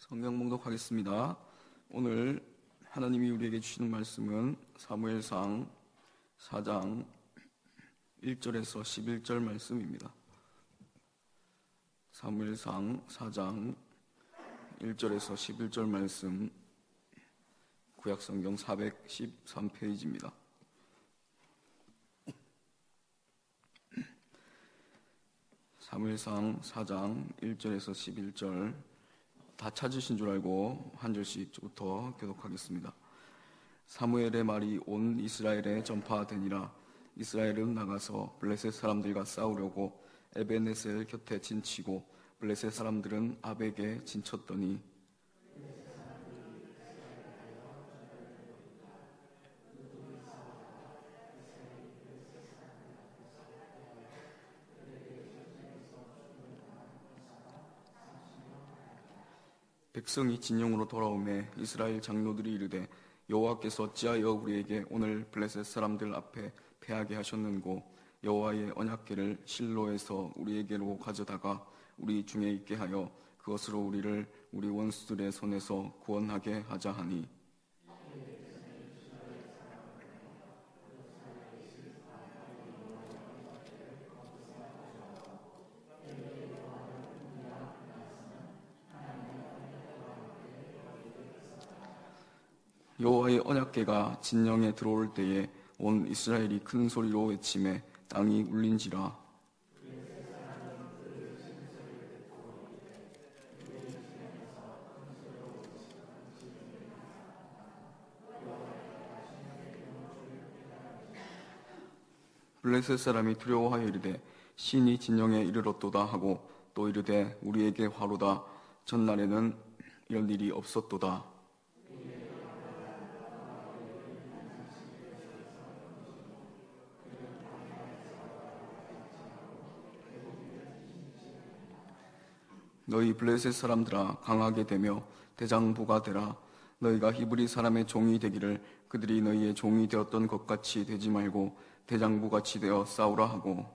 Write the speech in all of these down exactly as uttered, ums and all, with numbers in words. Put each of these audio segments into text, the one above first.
성경 봉독하겠습니다. 오늘 하나님이 우리에게 주시는 말씀은 사무엘상 사 장 일 절에서 십일 절 말씀입니다. 사무엘상 사 장 일 절에서 십일 절 말씀, 구약성경 사백십삼 페이지입니다. 사무엘상 사 장 일 절에서 십일 절 다 찾으신 줄 알고 한 절씩부터 교독하겠습니다. 사무엘의 말이 온 이스라엘에 전파되니라. 이스라엘은 나가서 블레셋 사람들과 싸우려고 에벤에셀 곁에 진치고 블레셋 사람들은 아벡에 진쳤더니 백성이 진영으로 돌아오매 이스라엘 장로들이 이르되 여호와께서 어찌하여 우리에게 오늘 블레셋 사람들 앞에 패하게 하셨는고 여호와의 언약궤를 실로에서 우리에게로 가져다가 우리 중에 있게 하여 그것으로 우리를 우리 원수들의 손에서 구원하게 하자 하니 여호와의 언약궤가 진영에 들어올 때에 온 이스라엘이 큰 소리로 외치매 땅이 울린지라. 블레셋 사람이 두려워하여 이르되 신이 진영에 이르렀도다 하고 또 이르되 우리에게 화로다. 전날에는 이런 일이 없었도다. 너희 블레셋 사람들아 강하게 되며 대장부가 되라. 너희가 히브리 사람의 종이 되기를 그들이 너희의 종이 되었던 것 같이 되지 말고 대장부같이 되어 싸우라 하고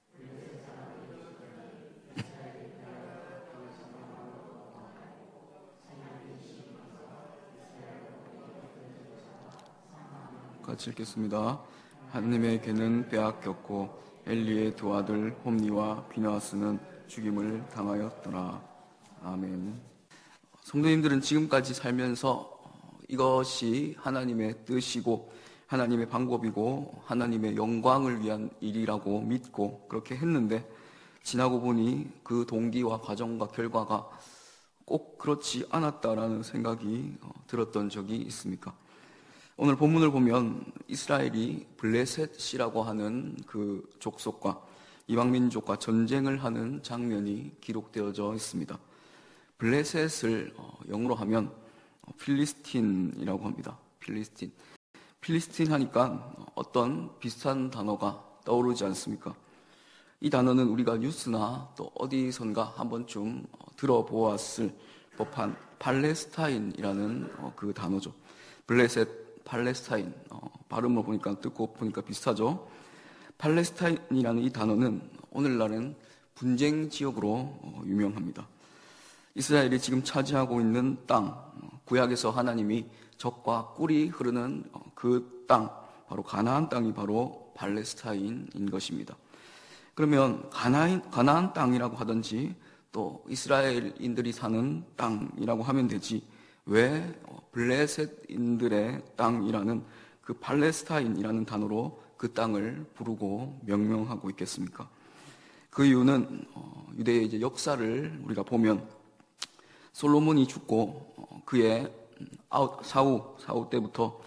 같이 읽겠습니다. 하나님의 궤는 빼앗겼고 엘리의 두 아들 홈니와 비나하스는 죽임을 당하였더라. 아멘. 성도님들은 지금까지 살면서 이것이 하나님의 뜻이고 하나님의 방법이고 하나님의 영광을 위한 일이라고 믿고 그렇게 했는데 지나고 보니 그 동기와 과정과 결과가 꼭 그렇지 않았다라는 생각이 들었던 적이 있습니까? 오늘 본문을 보면 이스라엘이 블레셋이라고 하는 그 족속과 이방민족과 전쟁을 하는 장면이 기록되어져 있습니다. 블레셋을 영어로 하면 필리스틴이라고 합니다. 필리스틴. 필리스틴 하니까 어떤 비슷한 단어가 떠오르지 않습니까? 이 단어는 우리가 뉴스나 또 어디선가 한 번쯤 들어보았을 법한 팔레스타인이라는 그 단어죠. 블레셋, 팔레스타인. 발음을 보니까 듣고 보니까 비슷하죠. 팔레스타인이라는 이 단어는 오늘날은 분쟁 지역으로 유명합니다. 이스라엘이 지금 차지하고 있는 땅, 구약에서 하나님이 적과 꿀이 흐르는 그 땅, 바로 가나안 땅이 바로 팔레스타인인 것입니다. 그러면 가나안, 가나안 땅이라고 하든지 또 이스라엘인들이 사는 땅이라고 하면 되지 왜 블레셋인들의 땅이라는 그 팔레스타인이라는 단어로 그 땅을 부르고 명명하고 있겠습니까? 그 이유는 유대의 이제 역사를 우리가 보면 솔로몬이 죽고 그의 사후 사후 때부터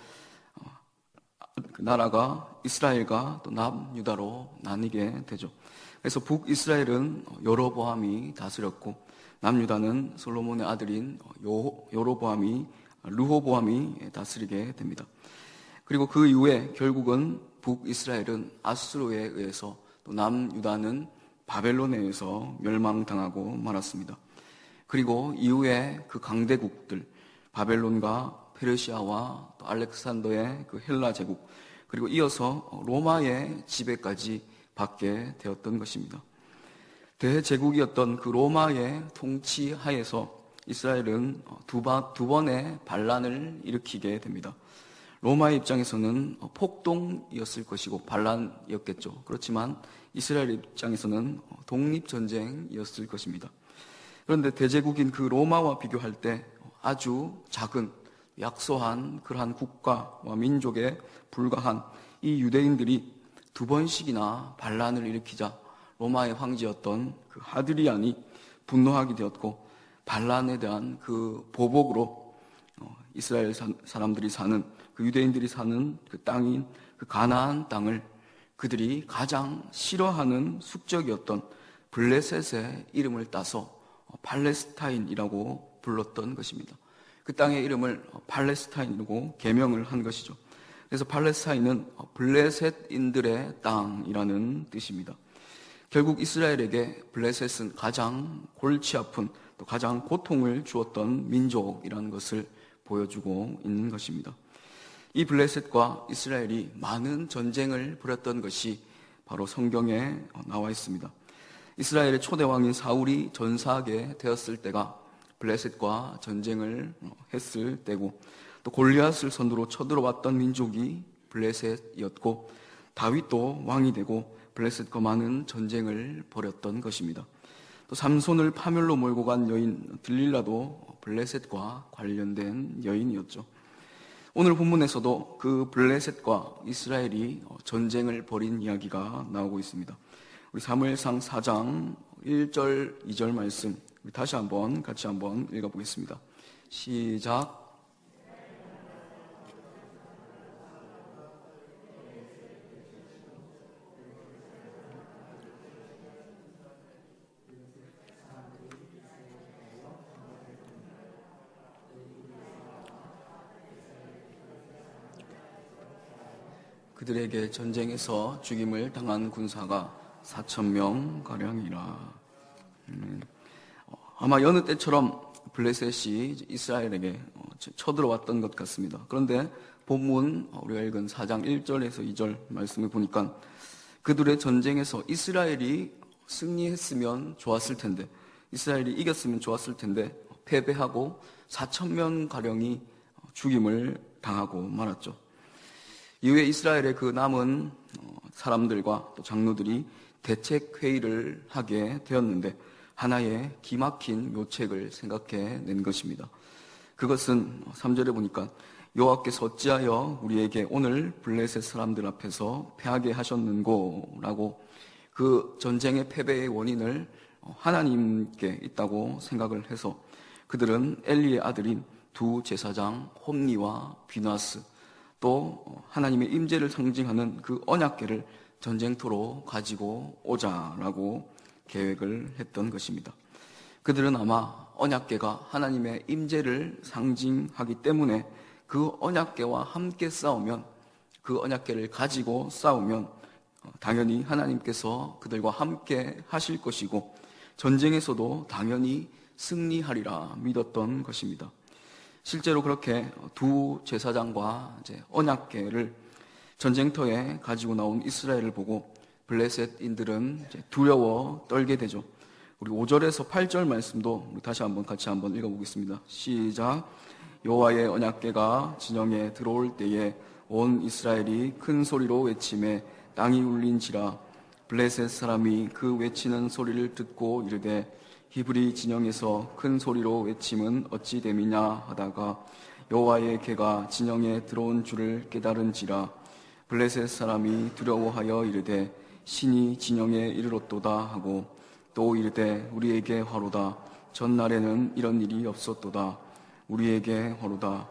나라가 이스라엘과 또 남유다로 나뉘게 되죠. 그래서 북이스라엘은 여로보암이 다스렸고 남유다는 솔로몬의 아들인 여로보암이 르호보암이 다스리게 됩니다. 그리고 그 이후에 결국은 북이스라엘은 아수르에 의해서 또 남유다는 바벨론에 의해서 멸망당하고 말았습니다. 그리고 이후에 그 강대국들 바벨론과 페르시아와 또 알렉산더의 그 헬라 제국 그리고 이어서 로마의 지배까지 받게 되었던 것입니다. 대제국이었던 그 로마의 통치 하에서 이스라엘은 두, 바, 두 번의 반란을 일으키게 됩니다. 로마의 입장에서는 폭동이었을 것이고 반란이었겠죠. 그렇지만 이스라엘 입장에서는 독립전쟁이었을 것입니다. 그런데 대제국인 그 로마와 비교할 때 아주 작은 약소한 그러한 국가와 민족에 불과한 이 유대인들이 두 번씩이나 반란을 일으키자 로마의 황제였던 그 하드리안이 분노하게 되었고, 반란에 대한 그 보복으로 이스라엘 사람들이 사는, 그 유대인들이 사는 그 땅인 그 가나안 땅을 그들이 가장 싫어하는 숙적이었던 블레셋의 이름을 따서 팔레스타인이라고 불렀던 것입니다. 그 땅의 이름을 팔레스타인이라고 개명을 한 것이죠. 그래서 팔레스타인은 블레셋인들의 땅이라는 뜻입니다. 결국 이스라엘에게 블레셋은 가장 골치 아픈, 또 가장 고통을 주었던 민족이라는 것을 보여주고 있는 것입니다. 이 블레셋과 이스라엘이 많은 전쟁을 벌였던 것이 바로 성경에 나와 있습니다. 이스라엘의 초대 왕인 사울이 전사하게 되었을 때가 블레셋과 전쟁을 했을 때고, 또 골리앗을 선두로 쳐들어왔던 민족이 블레셋이었고, 다윗도 왕이 되고 블레셋과 많은 전쟁을 벌였던 것입니다. 또 삼손을 파멸로 몰고 간 여인 들릴라도 블레셋과 관련된 여인이었죠. 오늘 본문에서도 그 블레셋과 이스라엘이 전쟁을 벌인 이야기가 나오고 있습니다. 우리 사무엘상 사 장 일 절 이 절 말씀 우리 다시 한번 같이 한번 읽어보겠습니다. 시작. 그들에게 전쟁에서 죽임을 당한 군사가 사천 명 가량이라. 음, 아마 여느 때처럼 블레셋이 이스라엘에게 쳐들어왔던 것 같습니다. 그런데 본문 우리가 읽은 사 장 일 절에서 이 절 말씀을 보니까 그들의 전쟁에서 이스라엘이 승리했으면 좋았을 텐데, 이스라엘이 이겼으면 좋았을 텐데 패배하고 사천 명 가량이 죽임을 당하고 말았죠. 이후에 이스라엘의 그 남은 사람들과 또 장로들이 대책회의를 하게 되었는데 하나의 기막힌 묘책을 생각해낸 것입니다. 그것은 삼 절에 보니까 여호와께서 어찌하여 우리에게 오늘 블레셋 사람들 앞에서 패하게 하셨는고 라고 그 전쟁의 패배의 원인을 하나님께 있다고 생각을 해서 그들은 엘리의 아들인 두 제사장 홈니와 비나스, 또 하나님의 임재를 상징하는 그 언약궤를 전쟁터로 가지고 오자라고 계획을 했던 것입니다. 그들은 아마 언약궤가 하나님의 임재를 상징하기 때문에 그 언약궤와 함께 싸우면, 그 언약궤를 가지고 싸우면 당연히 하나님께서 그들과 함께 하실 것이고 전쟁에서도 당연히 승리하리라 믿었던 것입니다. 실제로 그렇게 두 제사장과 이제 언약궤를 전쟁터에 가지고 나온 이스라엘을 보고 블레셋인들은 이제 두려워 떨게 되죠. 우리 오 절에서 팔 절 말씀도 우리 다시 한번 같이 한번 읽어보겠습니다. 시작. 여호와의 언약궤가 진영에 들어올 때에 온 이스라엘이 큰 소리로 외치매 땅이 울린지라. 블레셋 사람이 그 외치는 소리를 듣고 이르되 히브리 진영에서 큰 소리로 외침은 어찌 됨이냐 하다가 여호와의 궤가 진영에 들어온 줄을 깨달은지라. 블레셋 사람이 두려워하여 이르되 신이 진영에 이르렀도다 하고 또 이르되 우리에게 화로다. 전날에는 이런 일이 없었도다. 우리에게 화로다.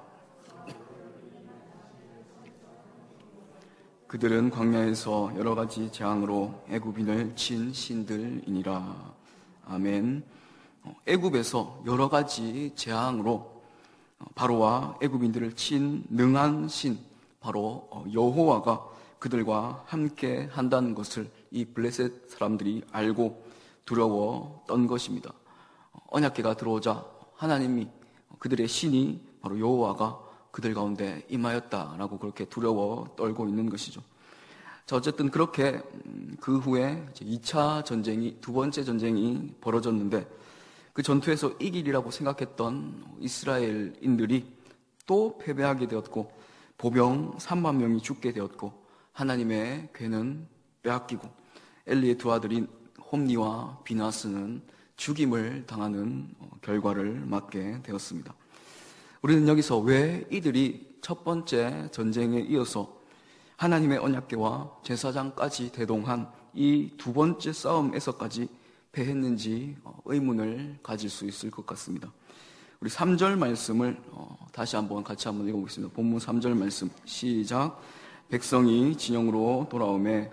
그들은 광야에서 여러 가지 재앙으로 애굽인을 친 신들이니라. 아멘. 애굽에서 여러 가지 재앙으로 바로와 애굽인들을 친 능한 신, 바로 여호와가 그들과 함께 한다는 것을 이 블레셋 사람들이 알고 두려워 떤 것입니다. 언약궤가 들어오자 하나님이, 그들의 신이 바로 여호와가 그들 가운데 임하였다라고 그렇게 두려워 떨고 있는 것이죠. 자, 어쨌든 그렇게 그 후에 이 차 전쟁이, 두 번째 전쟁이 벌어졌는데 그 전투에서 이길이라고 생각했던 이스라엘인들이 또 패배하게 되었고 보병 삼만 명이 죽게 되었고 하나님의 괴는 빼앗기고 엘리의 두 아들인 홈니와 비나스는 죽임을 당하는 결과를 맞게 되었습니다. 우리는 여기서 왜 이들이 첫 번째 전쟁에 이어서 하나님의 언약궤와 제사장까지 대동한 이 두 번째 싸움에서까지 패했는지 의문을 가질 수 있을 것 같습니다. 우리 삼 절 말씀을 다시 한번 같이 한번 읽어보겠습니다. 본문 삼 절 말씀 시작. 백성이 진영으로 돌아오매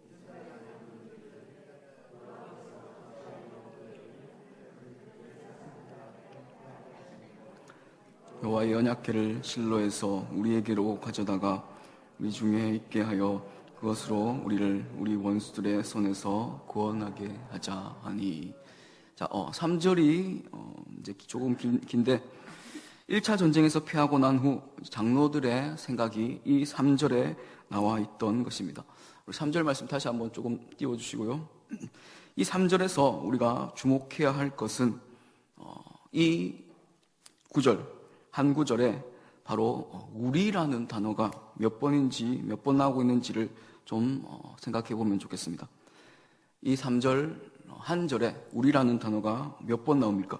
여호와의 언약궤를 실로에서 우리에게로 가져다가 우리 중에 있게 하여 그것으로 우리를 우리 원수들의 손에서 구원하게 하자 하니. 자, 어, 삼 절이 어, 이제 조금 긴, 긴데 일 차 전쟁에서 패하고 난 후 장로들의 생각이 이 삼 절에 나와 있던 것입니다. 우리 삼 절 말씀 다시 한번 조금 띄워주시고요. 이 삼 절에서 우리가 주목해야 할 것은 어, 이 구절, 한 구절에 바로 우리라는 단어가 몇 번인지 몇 번 나오고 있는지를 좀 생각해 보면 좋겠습니다. 이 삼 절 한 절에 우리라는 단어가 몇 번 나옵니까?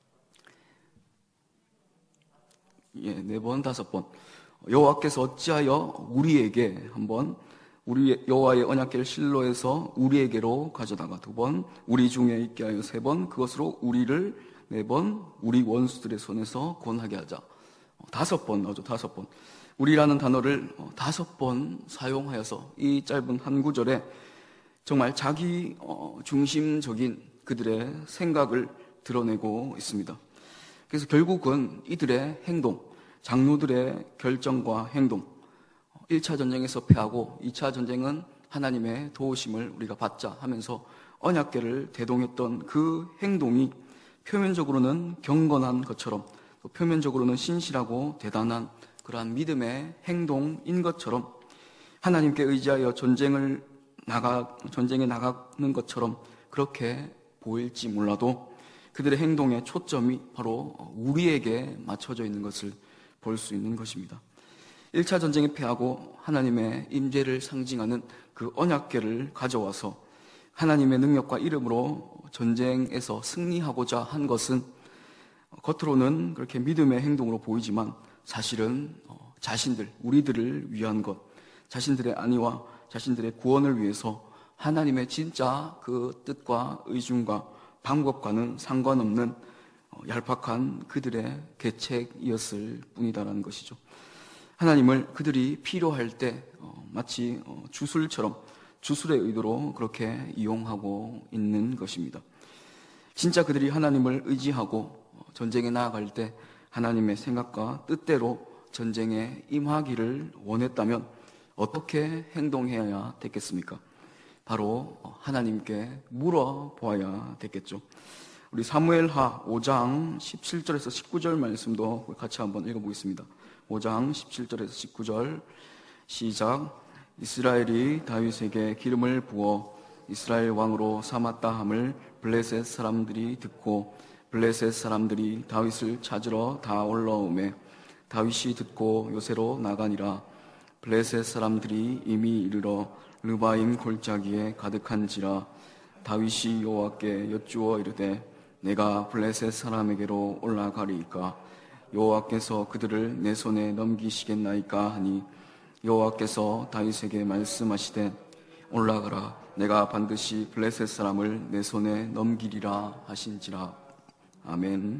예, 네 번, 다섯 번. 여호와께서 어찌하여 우리에게 한번 우리 여호와의 언약궤를 실로에서 우리에게로 가져다가 두 번, 우리 중에 있게 하여 세 번, 그것으로 우리를 네 번, 우리 원수들의 손에서 구원하게 하자. 다섯 번 나오죠. 다섯 번. 우리라는 단어를 다섯 번 사용하여서 이 짧은 한 구절에 정말 자기 중심적인 그들의 생각을 드러내고 있습니다. 그래서 결국은 이들의 행동, 장로들의 결정과 행동, 일 차 전쟁에서 패하고 이 차 전쟁은 하나님의 도우심을 우리가 받자 하면서 언약궤를 대동했던 그 행동이 표면적으로는 경건한 것처럼 또 표면적으로는 신실하고 대단한 그러한 믿음의 행동인 것처럼 하나님께 의지하여 전쟁을 나가, 전쟁에 나가는 것처럼 그렇게 보일지 몰라도 그들의 행동의 초점이 바로 우리에게 맞춰져 있는 것을 볼 수 있는 것입니다. 일 차 전쟁에 패하고 하나님의 임재를 상징하는 그 언약궤를 가져와서 하나님의 능력과 이름으로 전쟁에서 승리하고자 한 것은 겉으로는 그렇게 믿음의 행동으로 보이지만 사실은 자신들, 우리들을 위한 것, 자신들의 안위와 자신들의 구원을 위해서 하나님의 진짜 그 뜻과 의중과 방법과는 상관없는 얄팍한 그들의 계책이었을 뿐이다라는 것이죠. 하나님을 그들이 필요할 때 마치 주술처럼 주술의 의도로 그렇게 이용하고 있는 것입니다. 진짜 그들이 하나님을 의지하고 전쟁에 나아갈 때 하나님의 생각과 뜻대로 전쟁에 임하기를 원했다면 어떻게 행동해야 됐겠습니까? 바로 하나님께 물어보아야 됐겠죠. 우리 사무엘하 오 장 십칠 절에서 십구 절 말씀도 같이 한번 읽어보겠습니다. 오 장 십칠 절에서 십구 절 시작. 이스라엘이 다윗에게 기름을 부어 이스라엘 왕으로 삼았다 함을 블레셋 사람들이 듣고 블레셋 사람들이 다윗을 찾으러 다 올라오매 다윗이 듣고 요새로 나가니라. 블레셋 사람들이 이미 이르러 르바임 골짜기에 가득한지라. 다윗이 여호와께 여쭈어 이르되 내가 블레셋 사람에게로 올라가리이까 여호와께서 그들을 내 손에 넘기시겠나이까 하니 여호와께서 다윗에게 말씀하시되 올라가라. 내가 반드시 블레셋 사람을 내 손에 넘기리라 하신지라. 아멘.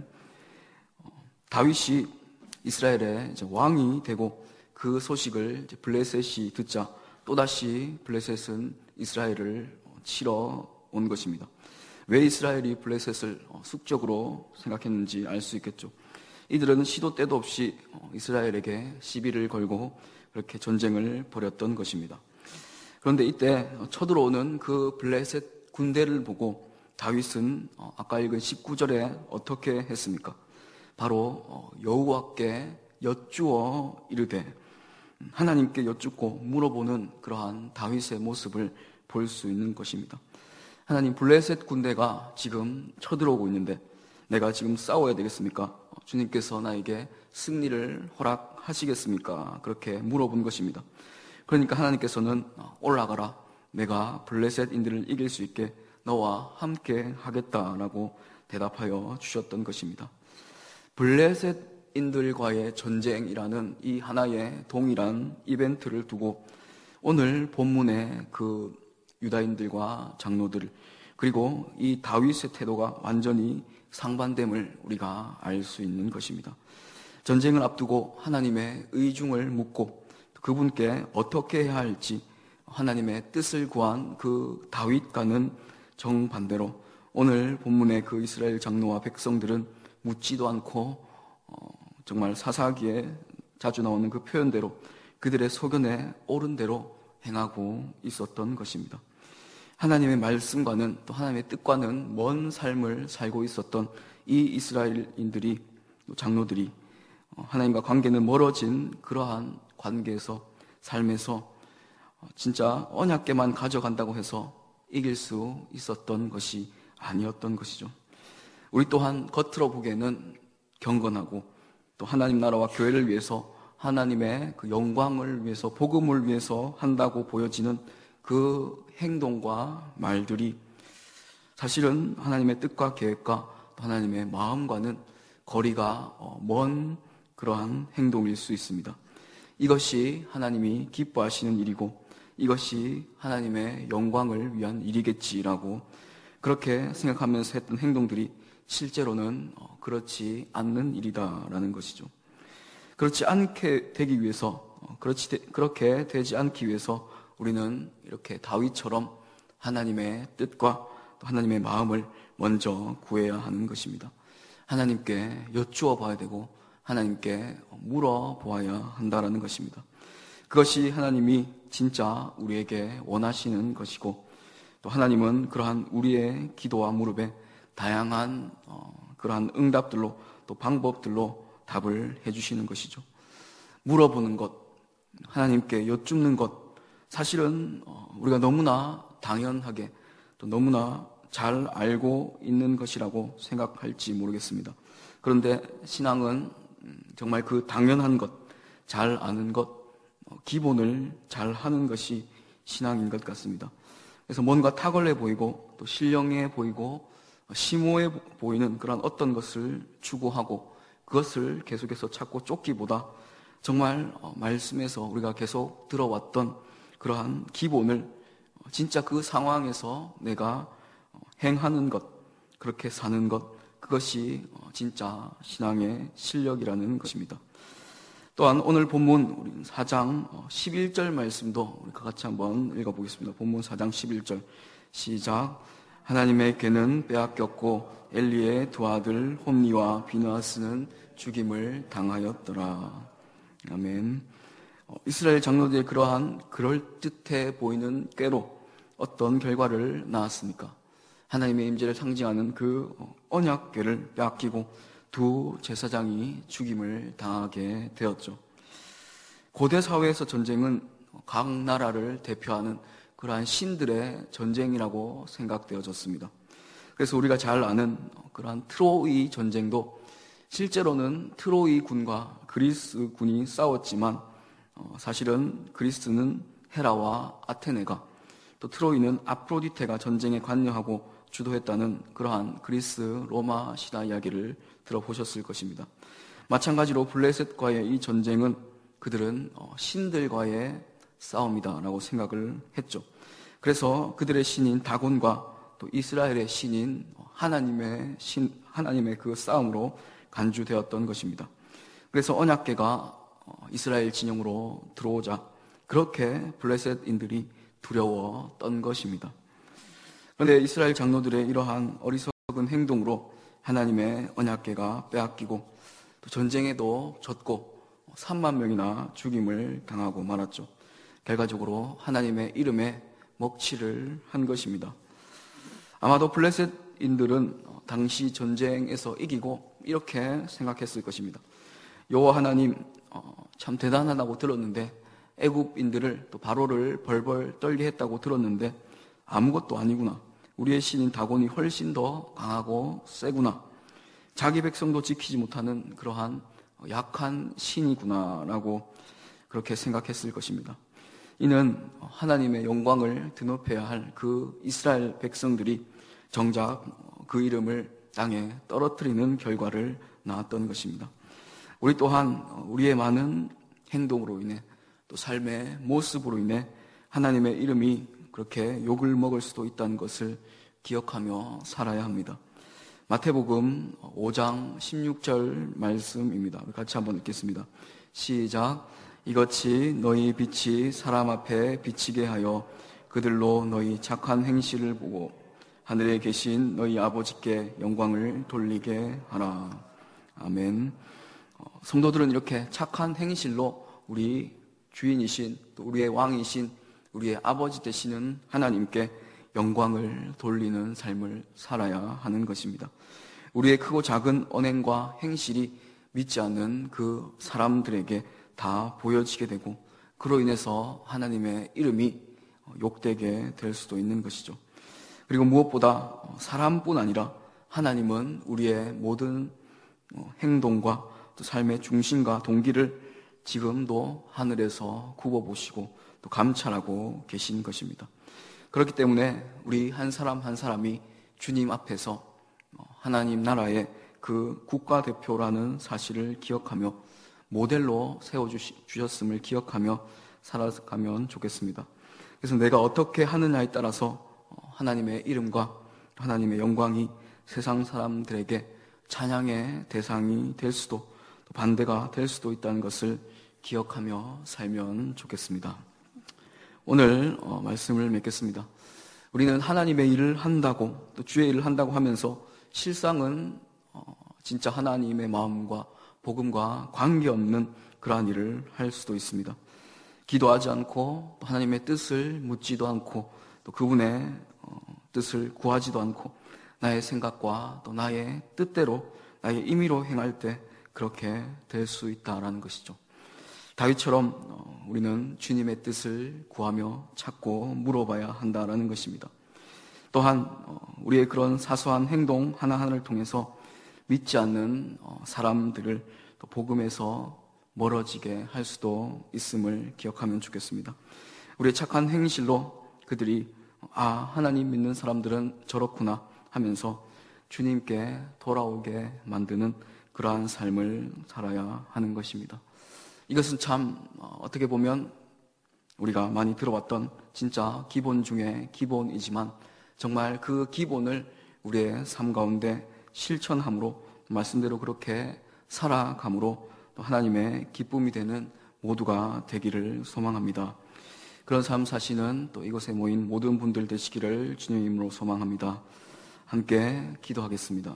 다윗이 이스라엘의 이제 왕이 되고 그 소식을 이제 블레셋이 듣자 또다시 블레셋은 이스라엘을 치러 온 것입니다. 왜 이스라엘이 블레셋을 숙적으로 생각했는지 알 수 있겠죠. 이들은 시도 때도 없이 이스라엘에게 시비를 걸고 그렇게 전쟁을 벌였던 것입니다. 그런데 이때 쳐들어오는 그 블레셋 군대를 보고 다윗은 아까 읽은 십구 절에 어떻게 했습니까? 바로 여호와께 여쭈어 이르되, 하나님께 여쭙고 물어보는 그러한 다윗의 모습을 볼 수 있는 것입니다. 하나님, 블레셋 군대가 지금 쳐들어오고 있는데 내가 지금 싸워야 되겠습니까? 주님께서 나에게 승리를 허락하시겠습니까? 그렇게 물어본 것입니다. 그러니까 하나님께서는 올라가라, 내가 블레셋인들을 이길 수 있게 너와 함께 하겠다라고 대답하여 주셨던 것입니다. 블레셋인들과의 전쟁이라는 이 하나의 동일한 이벤트를 두고 오늘 본문의 그 유다인들과 장로들, 그리고 이 다윗의 태도가 완전히 상반됨을 우리가 알 수 있는 것입니다. 전쟁을 앞두고 하나님의 의중을 묻고 그분께 어떻게 해야 할지 하나님의 뜻을 구한 그 다윗과는 정반대로 오늘 본문의 그 이스라엘 장로와 백성들은 묻지도 않고 어, 정말 사사기에 자주 나오는 그 표현대로 그들의 소견에 옳은 대로 행하고 있었던 것입니다. 하나님의 말씀과는 또 하나님의 뜻과는 먼 삶을 살고 있었던 이 이스라엘인들이, 장로들이 하나님과 관계는 멀어진 그러한 관계에서, 삶에서 진짜 언약궤만 가져간다고 해서 이길 수 있었던 것이 아니었던 것이죠. 우리 또한 겉으로 보기에는 경건하고 또 하나님 나라와 교회를 위해서, 하나님의 그 영광을 위해서, 복음을 위해서 한다고 보여지는 그 행동과 말들이 사실은 하나님의 뜻과 계획과 하나님의 마음과는 거리가 먼 그러한 행동일 수 있습니다. 이것이 하나님이 기뻐하시는 일이고 이것이 하나님의 영광을 위한 일이겠지라고 그렇게 생각하면서 했던 행동들이 실제로는 그렇지 않는 일이다라는 것이죠. 그렇지 않게 되기 위해서, 그렇지, 그렇게 되지 않기 위해서 우리는 이렇게 다윗처럼 하나님의 뜻과 또 하나님의 마음을 먼저 구해야 하는 것입니다. 하나님께 여쭈어 봐야 되고 하나님께 물어보아야 한다는 것입니다. 그것이 하나님이 진짜 우리에게 원하시는 것이고 또 하나님은 그러한 우리의 기도와 무릎에 다양한 어, 그러한 응답들로 또 방법들로 답을 해주시는 것이죠. 물어보는 것, 하나님께 여쭙는 것, 사실은 우리가 너무나 당연하게 또 너무나 잘 알고 있는 것이라고 생각할지 모르겠습니다. 그런데 신앙은 정말 그 당연한 것, 잘 아는 것, 기본을 잘 하는 것이 신앙인 것 같습니다. 그래서 뭔가 탁월해 보이고 또 신령해 보이고 심오해 보이는 그런 어떤 것을 추구하고 그것을 계속해서 찾고 쫓기보다 정말 말씀에서 우리가 계속 들어왔던 그러한 기본을 진짜 그 상황에서 내가 행하는 것, 그렇게 사는 것, 그것이 진짜 신앙의 실력이라는 것입니다. 또한 오늘 본문 우리 사 장 십일 절 말씀도 우리 같이 한번 읽어보겠습니다. 본문 사 장 십일 절 시작. 하나님의 궤는 빼앗겼고 엘리의 두 아들 홈니와 비느하스는 죽임을 당하였더라. 아멘. 이스라엘 장로들의 그러한 그럴듯해 보이는 꾀로 어떤 결과를 낳았습니까? 하나님의 임재를 상징하는 그 언약궤를 빼앗기고 두 제사장이 죽임을 당하게 되었죠. 고대 사회에서 전쟁은 각 나라를 대표하는 그러한 신들의 전쟁이라고 생각되어졌습니다. 그래서 우리가 잘 아는 그러한 트로이 전쟁도 실제로는 트로이 군과 그리스 군이 싸웠지만 사실은 그리스는 헤라와 아테네가, 또 트로이는 아프로디테가 전쟁에 관여하고 주도했다는 그러한 그리스 로마 신화 이야기를 들어보셨을 것입니다. 마찬가지로 블레셋과의 이 전쟁은 그들은 신들과의 싸움이다라고 생각을 했죠. 그래서 그들의 신인 다곤과 또 이스라엘의 신인 하나님의 신, 하나님의 그 싸움으로 간주되었던 것입니다. 그래서 언약궤가 이스라엘 진영으로 들어오자 그렇게 블레셋인들이 두려웠던 것입니다. 그런데 이스라엘 장로들의 이러한 어리석은 행동으로 하나님의 언약궤가 빼앗기고 또 전쟁에도 졌고 삼만 명이나 죽임을 당하고 말았죠. 결과적으로 하나님의 이름에 먹칠을 한 것입니다. 아마도 블레셋인들은 당시 전쟁에서 이기고 이렇게 생각했을 것입니다. 여호와 하나님 참 대단하다고 들었는데, 애굽인들을 또 바로를 벌벌 떨게 했다고 들었는데 아무것도 아니구나. 우리의 신인 다곤이 훨씬 더 강하고 세구나. 자기 백성도 지키지 못하는 그러한 약한 신이구나라고 그렇게 생각했을 것입니다. 이는 하나님의 영광을 드높여야 할 그 이스라엘 백성들이 정작 그 이름을 땅에 떨어뜨리는 결과를 낳았던 것입니다. 우리 또한 우리의 많은 행동으로 인해 또 삶의 모습으로 인해 하나님의 이름이 그렇게 욕을 먹을 수도 있다는 것을 기억하며 살아야 합니다. 마태복음 오 장 십육 절 말씀입니다. 같이 한번 읽겠습니다. 시작. 이같이 너희 빛이 사람 앞에 비치게 하여 그들로 너희 착한 행실을 보고 하늘에 계신 너희 아버지께 영광을 돌리게 하라. 아멘. 성도들은 이렇게 착한 행실로 우리 주인이신 또 우리의 왕이신 우리의 아버지 되시는 하나님께 영광을 돌리는 삶을 살아야 하는 것입니다. 우리의 크고 작은 언행과 행실이 믿지 않는 그 사람들에게 다 보여지게 되고 그로 인해서 하나님의 이름이 욕되게 될 수도 있는 것이죠. 그리고 무엇보다 사람뿐 아니라 하나님은 우리의 모든 행동과 또 삶의 중심과 동기를 지금도 하늘에서 굽어보시고 또 감찰하고 계신 것입니다. 그렇기 때문에 우리 한 사람 한 사람이 주님 앞에서 하나님 나라의 그 국가대표라는 사실을 기억하며 모델로 세워주셨음을 기억하며 살아가면 좋겠습니다. 그래서 내가 어떻게 하느냐에 따라서 하나님의 이름과 하나님의 영광이 세상 사람들에게 찬양의 대상이 될 수도 또 반대가 될 수도 있다는 것을 기억하며 살면 좋겠습니다. 오늘 어, 말씀을 맺겠습니다. 우리는 하나님의 일을 한다고 또 주의 일을 한다고 하면서 실상은 어, 진짜 하나님의 마음과 복음과 관계없는 그러한 일을 할 수도 있습니다. 기도하지 않고 또 하나님의 뜻을 묻지도 않고 또 그분의 어, 뜻을 구하지도 않고 나의 생각과 또 나의 뜻대로 나의 임의로 행할 때 그렇게 될 수 있다라는 것이죠. 다윗처럼 우리는 주님의 뜻을 구하며 찾고 물어봐야 한다라는 것입니다. 또한 우리의 그런 사소한 행동 하나하나를 통해서 믿지 않는 사람들을 또 복음에서 멀어지게 할 수도 있음을 기억하면 좋겠습니다. 우리의 착한 행실로 그들이 아, 하나님 믿는 사람들은 저렇구나 하면서 주님께 돌아오게 만드는 그러한 삶을 살아야 하는 것입니다. 이것은 참 어떻게 보면 우리가 많이 들어봤던 진짜 기본 중에 기본이지만 정말 그 기본을 우리의 삶 가운데 실천함으로 말씀대로 그렇게 살아감으로 또 하나님의 기쁨이 되는 모두가 되기를 소망합니다. 그런 삶 사시는 또 이곳에 모인 모든 분들 되시기를 주님의 이름으로 소망합니다. 함께 기도하겠습니다.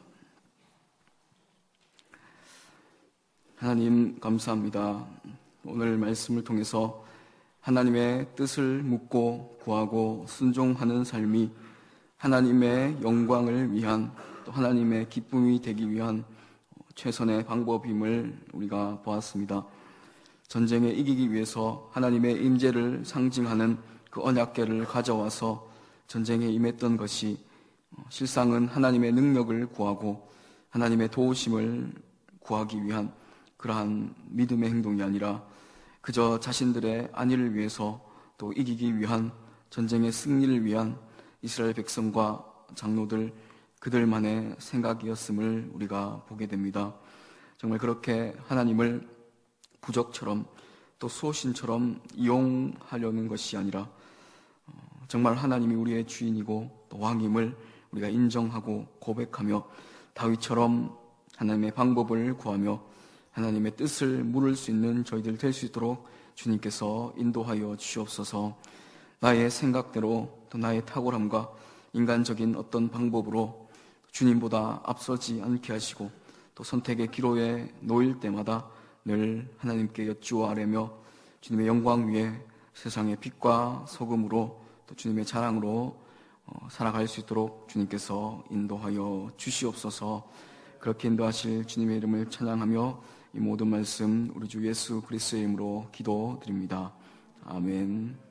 하나님 감사합니다. 오늘 말씀을 통해서 하나님의 뜻을 묻고 구하고 순종하는 삶이 하나님의 영광을 위한 또 하나님의 기쁨이 되기 위한 최선의 방법임을 우리가 보았습니다. 전쟁에 이기기 위해서 하나님의 임재를 상징하는 그 언약궤를 가져와서 전쟁에 임했던 것이 실상은 하나님의 능력을 구하고 하나님의 도우심을 구하기 위한 그러한 믿음의 행동이 아니라 그저 자신들의 안위를 위해서 또 이기기 위한 전쟁의 승리를 위한 이스라엘 백성과 장로들 그들만의 생각이었음을 우리가 보게 됩니다. 정말 그렇게 하나님을 부적처럼 또 수호신처럼 이용하려는 것이 아니라 정말 하나님이 우리의 주인이고 또 왕임을 우리가 인정하고 고백하며 다윗처럼 하나님의 방법을 구하며 하나님의 뜻을 물을 수 있는 저희들 될 수 있도록 주님께서 인도하여 주시옵소서. 나의 생각대로 또 나의 탁월함과 인간적인 어떤 방법으로 주님보다 앞서지 않게 하시고 또 선택의 기로에 놓일 때마다 늘 하나님께 여쭈어 아뢰며 주님의 영광 위에 세상의 빛과 소금으로 또 주님의 자랑으로 살아갈 수 있도록 주님께서 인도하여 주시옵소서. 그렇게 인도하실 주님의 이름을 찬양하며 이 모든 말씀 우리 주 예수 그리스도의 이름으로 기도드립니다. 아멘.